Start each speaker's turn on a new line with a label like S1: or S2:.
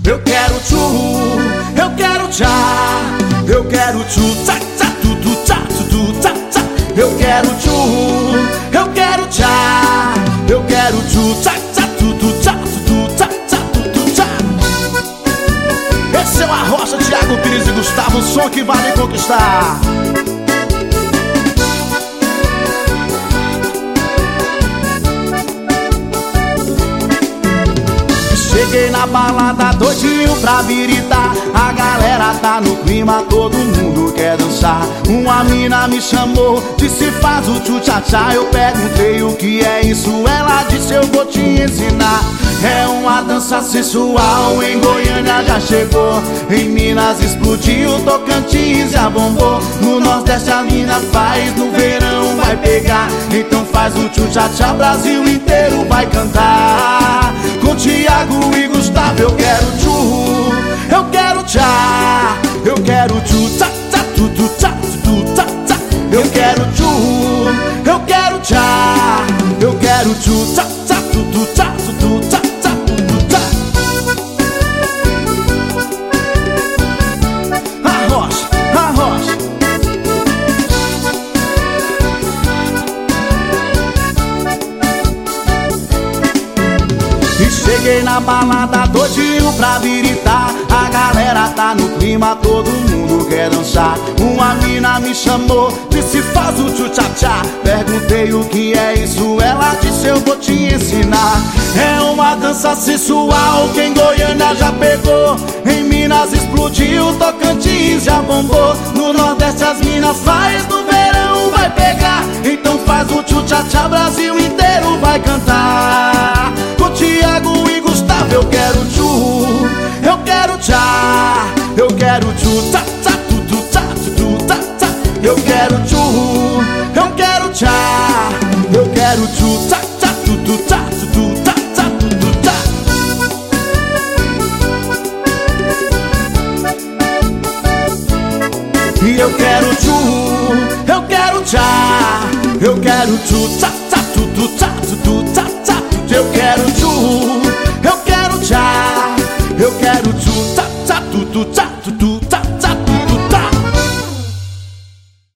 S1: Eu quero tchu, eu quero tchá, eu quero tchu, tchá, tchá, tudo, tchá, tudo, tchá, tchá. Eu quero tchu, eu quero tchá, eu quero tchu, tchá, tchá, tudo, tchá, tudo, tchá, tchá, tudo, tchá. Esse é o Arrocha, Thiago Pires e Gustavo, o som que vale conquistar. Cheguei na balada doidinho pra viritar. A galera tá no clima, todo mundo quer dançar. Uma mina me chamou, disse faz o tchu-tchá-tchá. Eu perguntei o que é isso, ela disse eu vou te ensinar. É uma dança sensual, em Goiânia já chegou. Em Minas explodiu, Tocantins já bombou. No Nordeste a mina faz, no verão vai pegar. Então faz o tchu-tchá-tchá, Brasil inteiro vai cantar. Com Thiago e Gustavo eu quero tchu, eu quero tchá, eu quero tchu, tchá, tchá, tudo, tchá, tudo, tchá, tchá. Eu quero tchu, eu quero tchá, eu quero tchu, tchá, tchá, tudo, tchá, tudo, tchá, tchá, tudo, tchá. Arrocha, arrocha. E cheguei na balada doidinho pra viritar. A galera tá no clima, todo mundo quer dançar. Uma mina me chamou, disse faz o tchu-tchá-tchá. Perguntei o que é isso, ela disse eu vou te ensinar. É uma dança sensual que em Goiânia já pegou. Em Minas explodiu, Tocantins já bombou. No Nordeste as minas faz, no verão vai pegar. Então faz o tchu-tchá-tchá, Brasil inteiro vai cantar. Com Thiago e Gustavo eu quero tchu, eu quero tchá, eu quero tchu, tchá, tchá, tudo, tchá, tudo, tchá, tchá. Eu quero tchu, eu quero tchá, eu quero tchu, tchá, tchá, tudo, tchá, tudo, tchá, tchá, tudo, tchá. E eu quero tchu, eu quero tchá, eu quero tchu, tchá, tchá, tudo, tchá, tudo, tchá, tchá. Eu quero